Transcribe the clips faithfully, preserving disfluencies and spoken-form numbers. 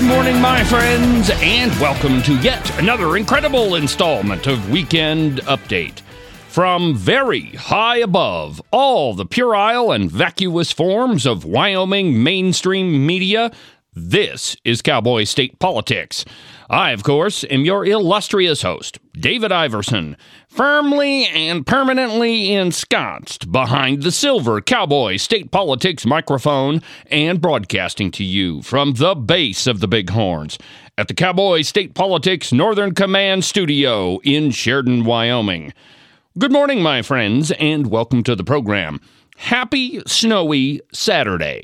morning, my friends, and welcome to yet another incredible installment of Weekend Update. From very high above all the puerile and vacuous forms of Wyoming mainstream media, this is Cowboy State Politics. I, of course, am your illustrious host, David Iverson, firmly and permanently ensconced behind the silver Cowboy State Politics microphone and broadcasting to you from the base of the Bighorns at the Cowboy State Politics Northern Command Studio in Sheridan, Wyoming. Good morning, my friends, and welcome to the program. Happy snowy Saturday.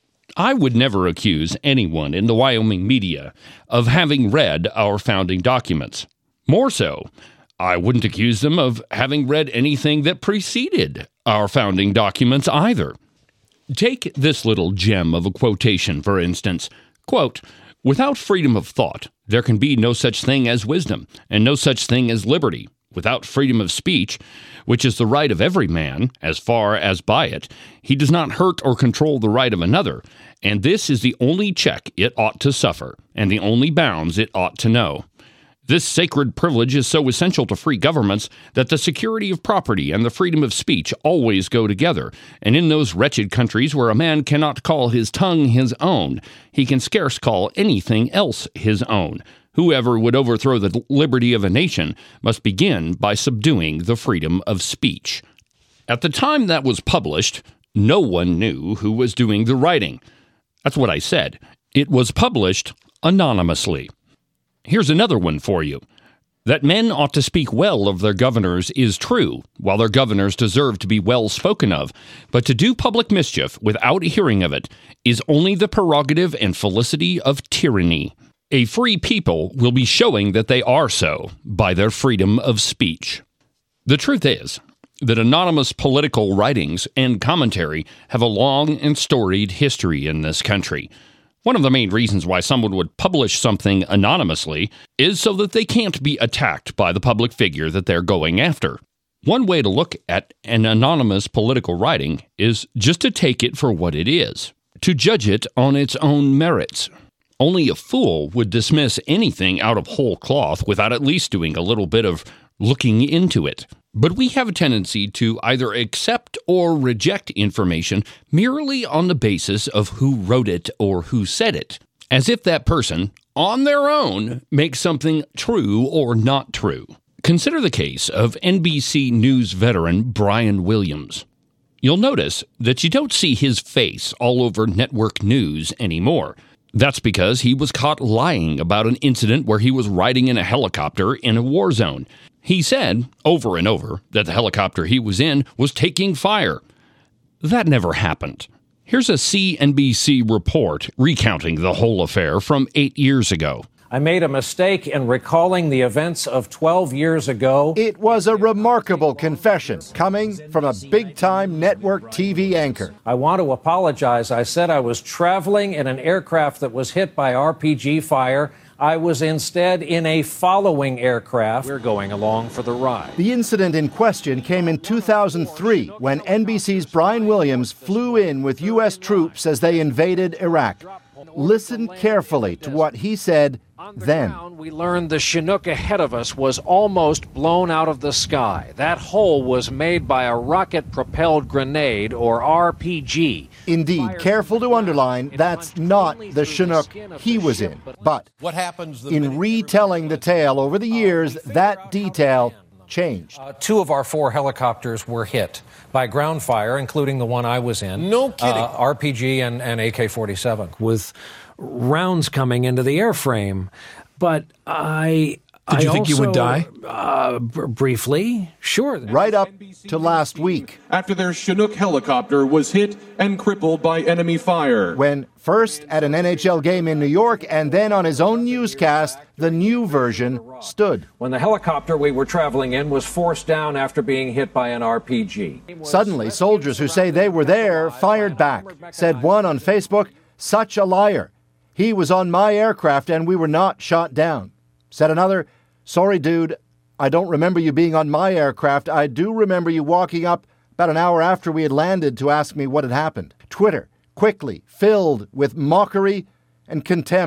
I would never accuse anyone in the Wyoming media of having read our founding documents. More so, I wouldn't accuse them of having read anything that preceded our founding documents either. Take this little gem of a quotation, for instance. Quote, "Without freedom of thought, there can be no such thing as wisdom, and no such thing as liberty. Without freedom of speech, which is the right of every man, as far as by it, he does not hurt or control the right of another, and this is the only check it ought to suffer, and the only bounds it ought to know. This sacred privilege is so essential to free governments that the security of property and the freedom of speech always go together, and in those wretched countries where a man cannot call his tongue his own, he can scarce call anything else his own. Whoever would overthrow the liberty of a nation must begin by subduing the freedom of speech." At the time that was published, no one knew who was doing the writing. That's what I said. It was published anonymously. Here's another one for you. That men ought to speak well of their governors is true, while their governors deserve to be well spoken of, but to do public mischief without hearing of it is only the prerogative and felicity of tyranny. A free people will be showing that they are so by their freedom of speech. The truth is that anonymous political writings and commentary have a long and storied history in this country. One of the main reasons why someone would publish something anonymously is so that they can't be attacked by the public figure that they're going after. One way to look at an anonymous political writing is just to take it for what it is, to judge it on its own merits. Only a fool would dismiss anything out of whole cloth without at least doing a little bit of looking into it. But we have a tendency to either accept or reject information merely on the basis of who wrote it or who said it, as if that person, on their own, makes something true or not true. Consider the case of N B C News veteran Brian Williams. You'll notice that you don't see his face all over network news anymore. That's because he was caught lying about an incident where he was riding in a helicopter in a war zone. He said, over and over, that the helicopter he was in was taking fire. That never happened. Here's a C N B C report recounting the whole affair from eight years ago. I made a mistake in recalling the events of twelve years ago. It was a remarkable confession coming from a big-time network T V anchor. I want to apologize. I said I was traveling in an aircraft that was hit by R P G fire. I was instead in a following aircraft. We're going along for the ride. The incident in question came in two thousand three when N B C's Brian Williams flew in with U S troops as they invaded Iraq. Listen carefully to what he said then. Ground, we learned the Chinook ahead of us was almost blown out of the sky. That hole was made by a rocket-propelled grenade, or R P G. Indeed, careful to underline, that's not the Chinook he was in. But what happens in retelling the tale over the years, that detail changed. Uh, two of our four helicopters were hit by ground fire, including the one I was in. No kidding. Uh, R P G and, and A K forty-seven. With rounds coming into the airframe. But I... Did I you think also, you would die? Uh, br- briefly, sure. Right up to last week, after their Chinook helicopter was hit and crippled by enemy fire. when first at an N H L game in New York and then on his own newscast, the new version stood. When the helicopter we were traveling in was forced down after being hit by an R P G. Suddenly, soldiers who say they were there fired back. Said one on Facebook, "Such a liar. He was on my aircraft and we were not shot down." Said another, "Sorry, dude, I don't remember you being on my aircraft. I do remember you walking up about an hour after we had landed to ask me what had happened." Twitter quickly filled with mockery and contempt,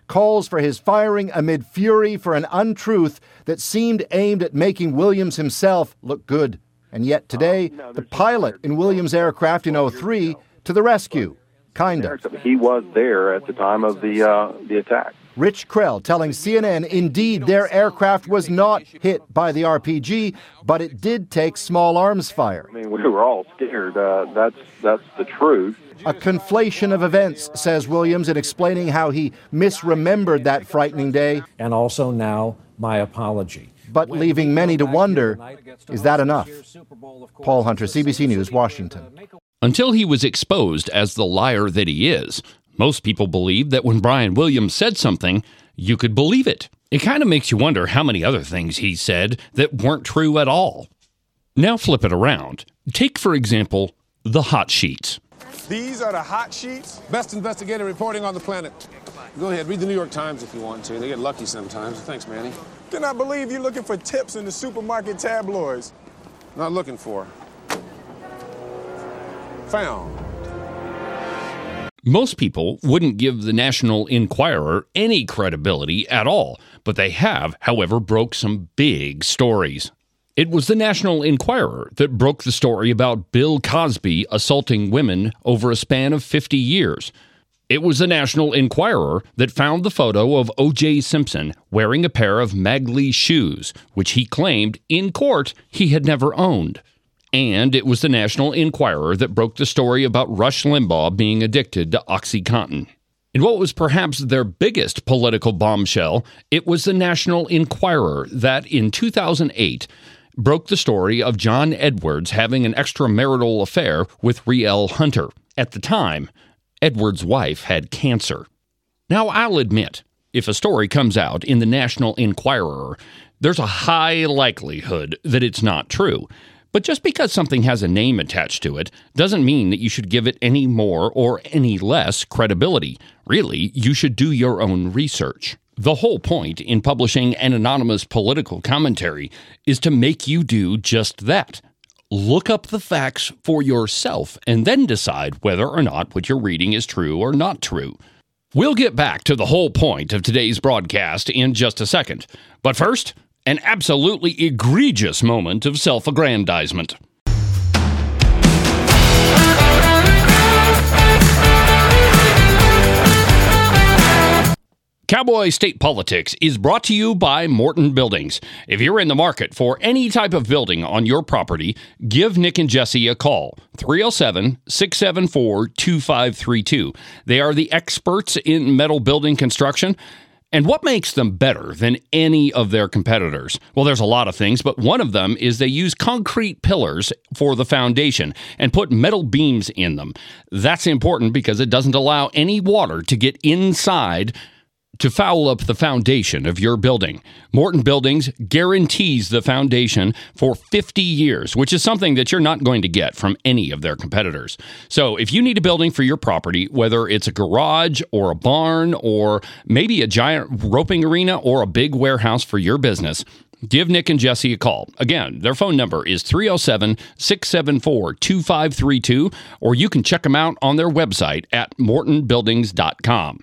calls for his firing amid fury for an untruth that seemed aimed at making Williams himself look good. And yet today, the pilot in Williams' aircraft in oh three to the rescue. Kind of. He was there at the time of the uh, the attack. Rich Krell telling C N N indeed their aircraft was not hit by the R P G, but it did take small arms fire. I mean, we were all scared. Uh, that's that's the truth. A conflation of events, says Williams, in explaining how he misremembered that frightening day. And also now, my apology. But leaving many to wonder, is that enough? Paul Hunter, C B C News, Washington. Until he was exposed as the liar that he is, most people believed that when Brian Williams said something, you could believe it. It kind of makes you wonder how many other things he said that weren't true at all. Now flip it around. Take, for example, the hot sheets. These are the hot sheets. Best investigative reporting on the planet. Go ahead, read the New York Times if you want to. They get lucky sometimes. Thanks, Manny. Cannot believe you're looking for tips in the supermarket tabloids. Not looking for. Found. Most people wouldn't give the National Enquirer any credibility at all, but they have, however, broke some big stories. It was the National Enquirer that broke the story about Bill Cosby assaulting women over a span of fifty years. It was the National Enquirer that found the photo of O J Simpson wearing a pair of Magley shoes, which he claimed in court he had never owned. And it was the National Enquirer that broke the story about Rush Limbaugh being addicted to OxyContin. In what was perhaps their biggest political bombshell, it was the National Enquirer that, in two thousand eight, broke the story of John Edwards having an extramarital affair with Rielle Hunter. At the time, Edwards' wife had cancer. Now, I'll admit, if a story comes out in the National Enquirer, there's a high likelihood that it's not true. But just because something has a name attached to it doesn't mean that you should give it any more or any less credibility. Really, you should do your own research. The whole point in publishing an anonymous political commentary is to make you do just that. Look up the facts for yourself and then decide whether or not what you're reading is true or not true. We'll get back to the whole point of today's broadcast in just a second. But first, an absolutely egregious moment of self-aggrandizement. Cowboy State Politics is brought to you by Morton Buildings. If you're in the market for any type of building on your property, give Nick and Jesse a call, three oh seven, six seven four, two five three two. They are the experts in metal building construction. And what makes them better than any of their competitors? Well, there's a lot of things, but one of them is they use concrete pillars for the foundation and put metal beams in them. That's important because it doesn't allow any water to get inside to foul up the foundation of your building. Morton Buildings guarantees the foundation for fifty years, which is something that you're not going to get from any of their competitors. So if you need a building for your property, whether it's a garage or a barn or maybe a giant roping arena or a big warehouse for your business, give Nick and Jesse a call. Again, their phone number is three oh seven, six seven four, two five three two, or you can check them out on their website at morton buildings dot com.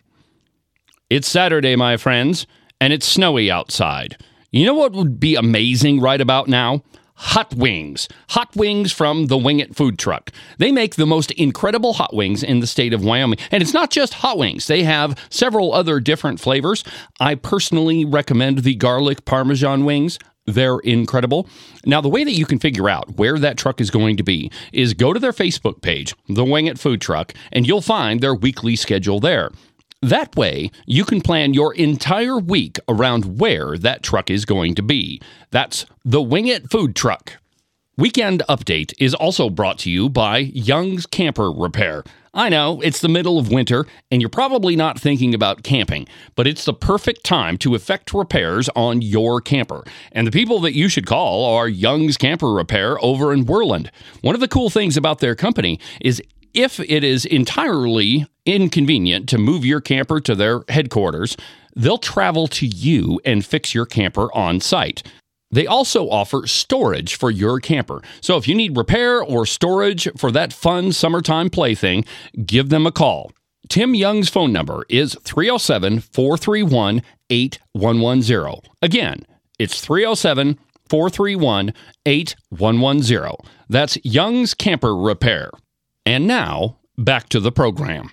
It's Saturday, my friends, and it's snowy outside. You know what would be amazing right about now? Hot wings. Hot wings from the Wing It food truck. They make the most incredible hot wings in the state of Wyoming. And it's not just hot wings. They have several other different flavors. I personally recommend the garlic Parmesan wings. They're incredible. Now, the way that you can figure out where that truck is going to be is go to their Facebook page, the Wing It food truck, and you'll find their weekly schedule there. That way, you can plan your entire week around where that truck is going to be. That's the Wing It food truck. Weekend Update is also brought to you by Young's Camper Repair. I know, it's the middle of winter, and you're probably not thinking about camping, but it's the perfect time to effect repairs on your camper. And the people that you should call are Young's Camper Repair over in Worland. One of the cool things about their company is if it is entirely inconvenient to move your camper to their headquarters, they'll travel to you and fix your camper on site. They also offer storage for your camper. So if you need repair or storage for that fun summertime plaything, give them a call. Tim Young's phone number is three oh seven, four three one, eight one one zero. Again, it's three oh seven, four three one, eight one one zero. That's Young's Camper Repair. And now, back to the program.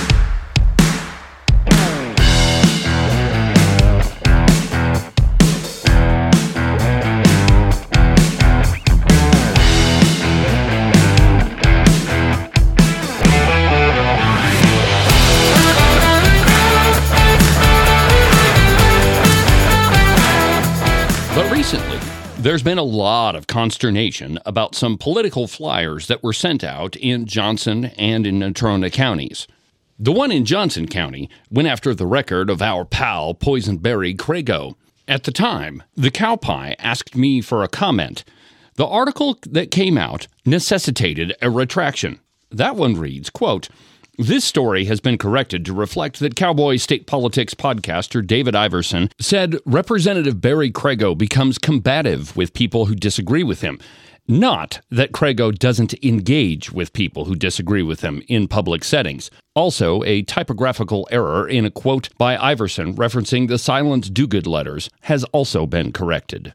But recently, there's been a lot of consternation about some political flyers that were sent out in Johnson and in Natrona counties. The one in Johnson County went after the record of our pal Poison Barry Crago. At the time, the Cow Pie asked me for a comment. The article that came out necessitated a retraction. That one reads, quote, "This story has been corrected to reflect that Cowboy State Politics podcaster David Iverson said Representative Barry Crago becomes combative with people who disagree with him, not that Crago doesn't engage with people who disagree with him in public settings. Also, a typographical error in a quote by Iverson referencing the Silence Dogood letters has also been corrected."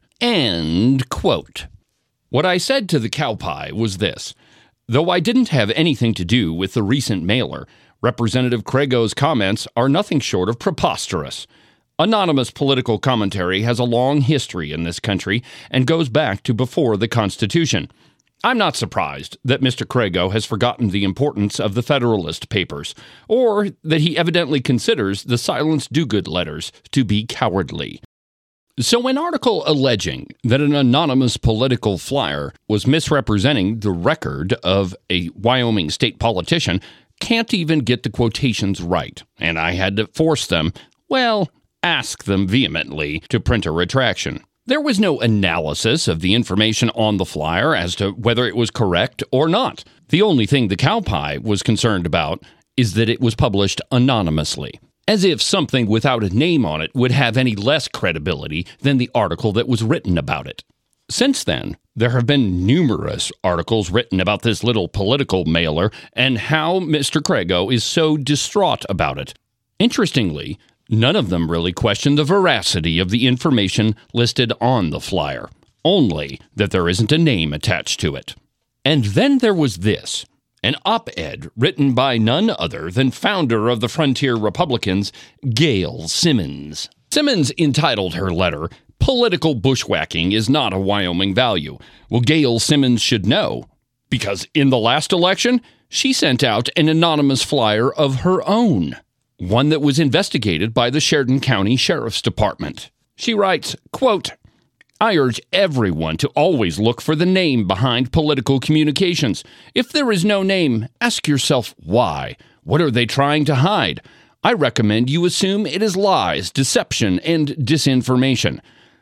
End quote. What I said to the Cow Pie was this. Though I didn't have anything to do with the recent mailer, Representative Crago's comments are nothing short of preposterous. Anonymous political commentary has a long history in this country and goes back to before the Constitution. I'm not surprised that Mister Crago has forgotten the importance of the Federalist Papers, or that he evidently considers the Silence Dogood letters to be cowardly. So an article alleging that an anonymous political flyer was misrepresenting the record of a Wyoming state politician can't even get the quotations right, and I had to force them, well, ask them vehemently to print a retraction. There was no analysis of the information on the flyer as to whether it was correct or not. The only thing the Cow Pie was concerned about is that it was published anonymously. As if something without a name on it would have any less credibility than the article that was written about it. Since then, there have been numerous articles written about this little political mailer and how Mister Crago is so distraught about it. Interestingly, none of them really question the veracity of the information listed on the flyer, only that there isn't a name attached to it. And then there was this. An op-ed written by none other than founder of the Frontier Republicans, Gail Simmons. Simmons entitled her letter, "Political Bushwhacking is not a Wyoming Value." Well, Gail Simmons should know, because in the last election, she sent out an anonymous flyer of her own, one that was investigated by the Sheridan County Sheriff's Department. She writes, quote, "I urge everyone to always look for the name behind political communications. If there is no name, ask yourself why. What are they trying to hide? I recommend you assume it is lies, deception, and disinformation.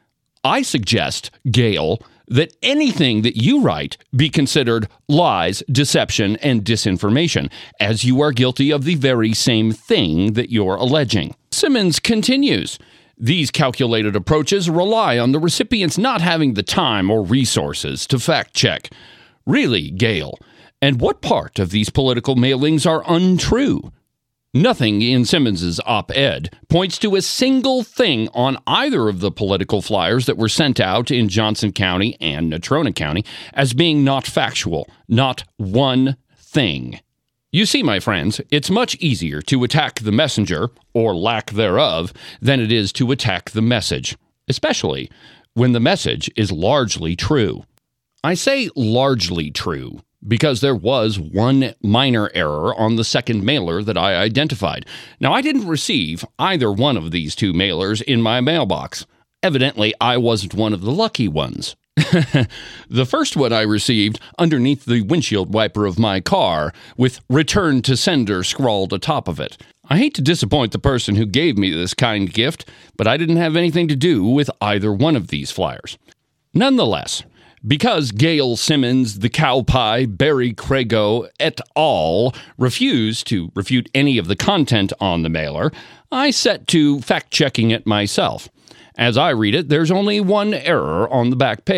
I suggest, Gail, that anything that you write be considered lies, deception, and disinformation, as you are guilty of the very same thing that you're alleging." Simmons continues, "These calculated approaches rely on the recipients not having the time or resources to fact-check. Really, Gail, and what part of these political mailings are untrue? Nothing in Simmons's op-ed points to a single thing on either of the political flyers that were sent out in Johnson County and Natrona County as being not factual, not one thing. You see, my friends, it's much easier to attack the messenger, or lack thereof, than it is to attack the message, especially when the message is largely true. I say largely true because there was one minor error on the second mailer that I identified. Now, I didn't receive either one of these two mailers in my mailbox. Evidently, I wasn't one of the lucky ones. The first one I received underneath the windshield wiper of my car, with "Return to Sender" scrawled atop of it. I hate to disappoint the person who gave me this kind gift, but I didn't have anything to do with either one of these flyers. Nonetheless, because Gail Simmons, the Cow Pie, Barry Crago, et al. Refused to refute any of the content on the mailer, I set to fact-checking it myself. As I read it, there's only one error on the back page,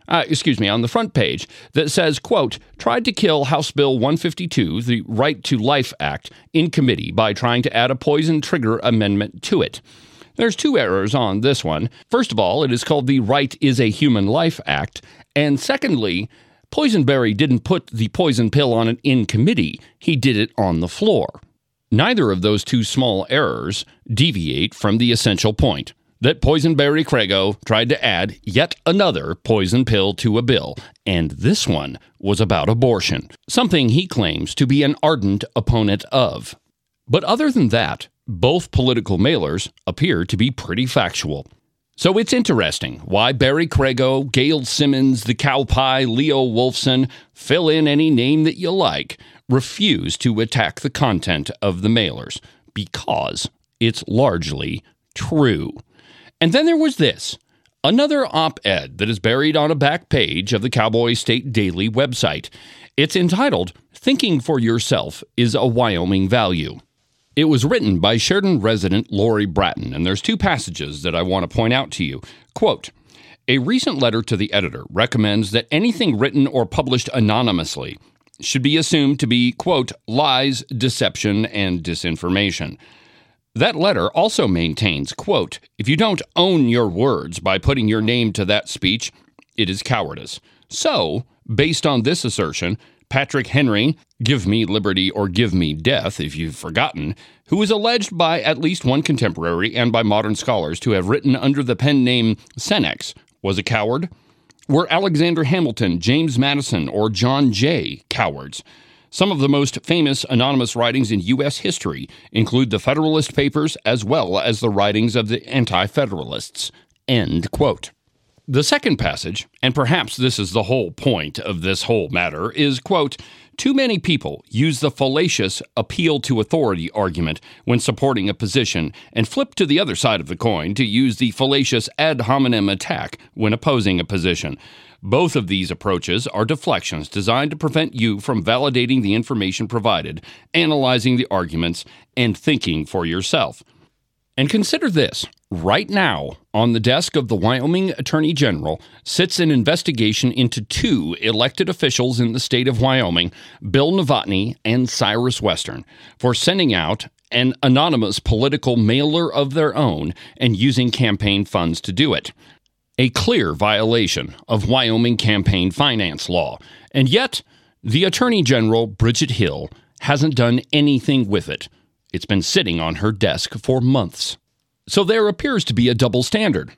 uh, excuse me, on the front page that says, quote, tried to kill House Bill one fifty-two, the Right to Life Act, in committee by trying to add a poison trigger amendment to it. There's two errors on this one. First of all, it is called the Right is a Human Life Act. And secondly, Poisonberry didn't put the poison pill on it in committee. He did it on the floor. Neither of those two small errors deviate from the essential point that Poisonberry Craigo tried to add yet another poison pill to a bill, and this one was about abortion, something he claims to be an ardent opponent of. But other than that, both political mailers appear to be pretty factual. So it's interesting why Barry Craigo, Gail Simmons, the Cow Pie, Leo Wolfson, fill in any name that you like, refuse to attack the content of the mailers, because it's largely true. And then there was this, another op-ed that is buried on a back page of the Cowboy State Daily website. It's entitled, Thinking for Yourself is a Wyoming Value. It was written by Sheridan resident Lori Bratton, and there's two passages that I want to point out to you. Quote, a recent letter to the editor recommends that anything written or published anonymously should be assumed to be, quote, lies, deception, and disinformation. That letter also maintains, quote, if you don't own your words by putting your name to that speech, it is cowardice. So, based on this assertion, Patrick Henry, give me liberty or give me death, if you've forgotten, who is alleged by at least one contemporary and by modern scholars to have written under the pen name Senex, was a coward? Were Alexander Hamilton, James Madison, or John Jay cowards? Some of the most famous anonymous writings in U S history include the Federalist Papers as well as the writings of the Anti-Federalists. End quote. The second passage, and perhaps this is the whole point of this whole matter, is, quote, too many people use the fallacious appeal to authority argument when supporting a position and flip to the other side of the coin to use the fallacious ad hominem attack when opposing a position. Both of these approaches are deflections designed to prevent you from validating the information provided, analyzing the arguments, and thinking for yourself. And consider this. Right now, on the desk of the Wyoming Attorney General sits an investigation into two elected officials in the state of Wyoming, Bill Novotny and Cyrus Western, for sending out an anonymous political mailer of their own and using campaign funds to do it. A clear violation of Wyoming campaign finance law. And yet, the Attorney General, Bridget Hill, hasn't done anything with it. It's been sitting on her desk for months. So there appears to be a double standard.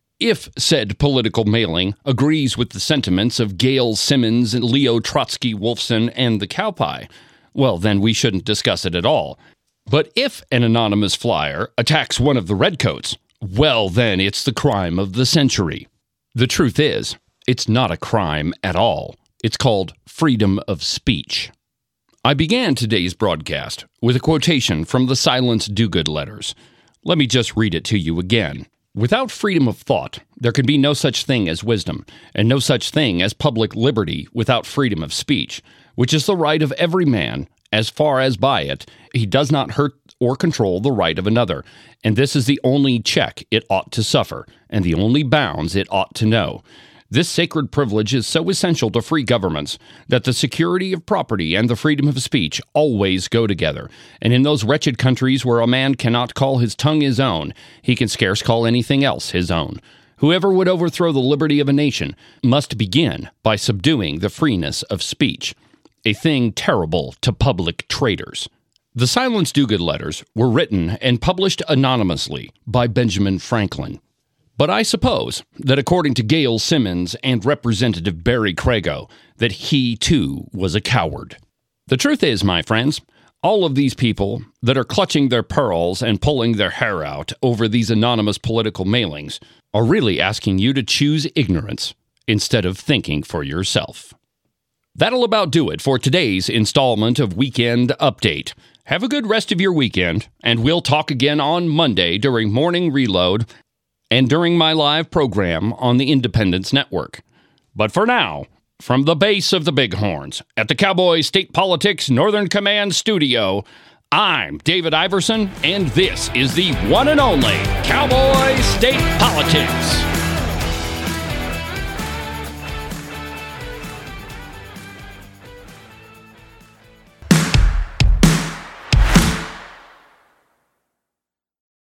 If said political mailing agrees with the sentiments of Gail Simmons, Leo Trotsky Wolfson, and the Cow Pie, well, then we shouldn't discuss it at all. But if an anonymous flyer attacks one of the redcoats, well, then it's the crime of the century. The truth is, it's not a crime at all. It's called freedom of speech. I began today's broadcast with a quotation from the Silence Dogood letters. Let me just read it to you again. Without freedom of thought, there can be no such thing as wisdom, and no such thing as public liberty without freedom of speech, which is the right of every man, as far as by it he does not hurt or control the right of another, and this is the only check it ought to suffer, and the only bounds it ought to know. This sacred privilege is so essential to free governments that the security of property and the freedom of speech always go together. And in those wretched countries where a man cannot call his tongue his own, he can scarce call anything else his own. Whoever would overthrow the liberty of a nation must begin by subduing the freeness of speech, a thing terrible to public traitors. The Silence Dogood letters were written and published anonymously by Benjamin Franklin. But I suppose that according to Gail Simmons and Representative Barry Craigo, that he too was a coward. The truth is, my friends, all of these people that are clutching their pearls and pulling their hair out over these anonymous political mailings are really asking you to choose ignorance instead of thinking for yourself. That'll about do it for today's installment of Weekend Update. Have a good rest of your weekend, and we'll talk again on Monday during Morning Reload and during my live program on the Independence Network. But for now, from the base of the Bighorns at the Cowboy State Politics Northern Command Studio, I'm David Iverson, and this is the one and only Cowboy State Politics.